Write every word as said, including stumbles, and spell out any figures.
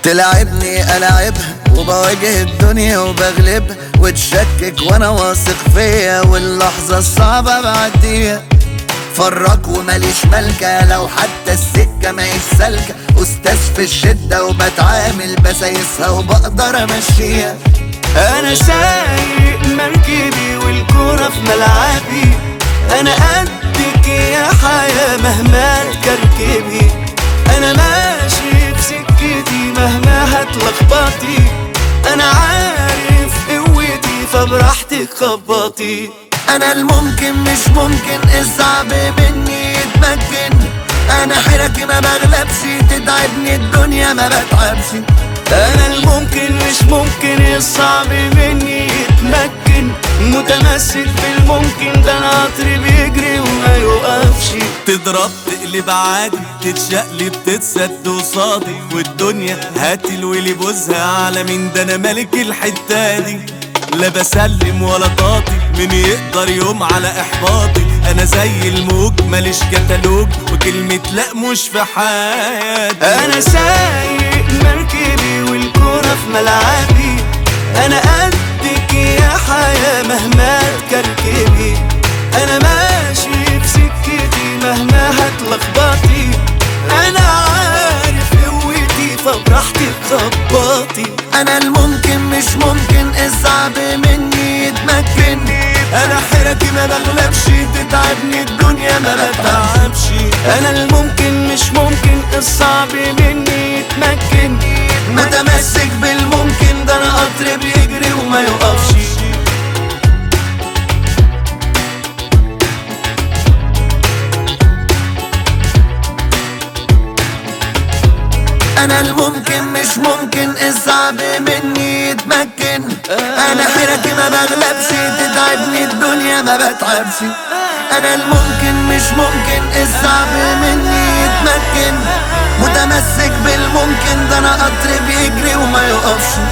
تلعبني ألعبها وبواجه الدنيا وبغلبها، وتشكك وانا واثق فيا واللحظة الصعبة بعديها. فرق وماليش ملكة لو حتى السكة ماهيش سالكة، أستاذ في الشدة وبتعامل بسايسها وبقدر أمشيها. أنا سايق مركبي والكورة في ملعبي، أنا قدك يا حياة مهما تكركبي. أنا ماشي بسكتي مهما هتلخبطي، أنا عارف قوتي فبراحتك خبطي. أنا الممكن مش ممكن الصعب مني يتمكن، أنا حيرتي ما بغلبش تتعبني الدنيا ما بتعبش. أنا الممكن مش ممكن الصعب مني يتمكن، متمسك بالممكن ده أنا قطر بيجري وما يوقفش. تضرب تقلب عادي تتشقلب تتسد وصادي، والدنيا هات الويلي بوزها على مين ده أنا ملك الحتة دي. لا بسلم ولا طاطي مين يقدر يوم على إحباطي، أنا زي الموج ماليش كتالوج وكلمة لأ مش في حياتي. أنا سايق مركبي والكورة في ملعبي، أنا قدك يا حياة مهما تكركبي. أنا ماشي بسكتي مهما هتلخبطي، أنا عارف قوتي فبراحتك خبطي. أنا الممكن مش ممكن الصعب مني يتمكن، أنا حيرتي ما بغلبش تتعبني الدنيا ما بتعبش. أنا الممكن مش ممكن الصعب مني يتمكن، متمسك بالممكن ده أنا قطر بيجري وما يوقفش. أنا الممكن مش ممكن الصعب مني يتمكن، أنا حيرتي ما بغلبش تتعبني الدنيا ما بتعبش. أنا الممكن مش ممكن الصعب مني يتمكن، متمسك بالممكن ده أنا قطر بيجري وما يوقفش.